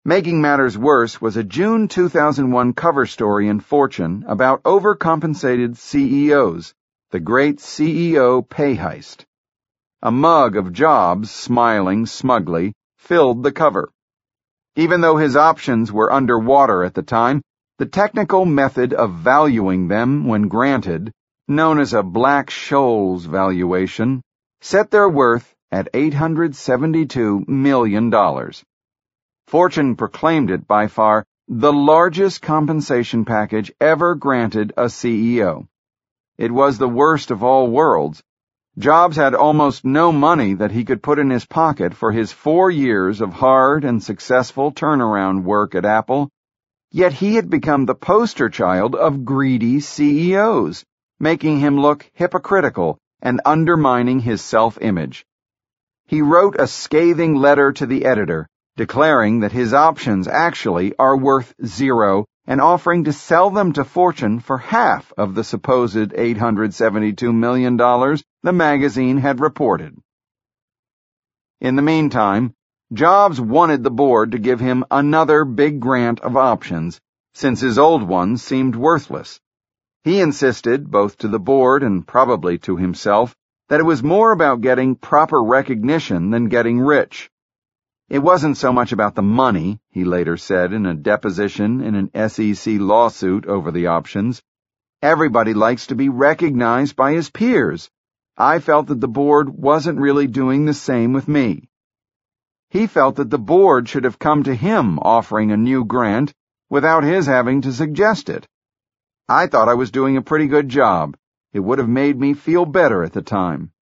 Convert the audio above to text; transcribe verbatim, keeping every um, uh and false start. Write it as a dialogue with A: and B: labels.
A: Making matters worse was a June two thousand one cover story in Fortune about overcompensated C E Os, the great C E O pay heist. A mug of Jobs, smiling smugly, filled the cover. Even though his options were underwater at the time, the technical method of valuing them when granted, known as a Black-Scholes valuation, set their worth at eight hundred seventy-two million dollars. Fortune proclaimed it by far the largest compensation package ever granted a C E O. It was the worst of all worlds. Jobs had almost no money that he could put in his pocket for his four years of hard and successful turnaround work at Apple, yet he had become the poster child of greedy C E Os, making him look hypocritical and undermining his self-image. He wrote a scathing letter to the editor, declaring that his options actually are worth zero and offering to sell them to Fortune for half of the supposed eight hundred seventy-two million dollars the magazine had reported. In the meantime, Jobs wanted the board to give him another big grant of options, since his old ones seemed worthless. He insisted, both to the board and probably to himself, that it was more about getting proper recognition than getting rich. It wasn't so much about the money, he later said in a deposition in an S E C lawsuit over the options. Everybody likes to be recognized by his peers. I felt that the board wasn't really doing the same with me. He felt that the board should have come to him offering a new grant without his having to suggest it. I thought I was doing a pretty good job. It would have made me feel better at the time.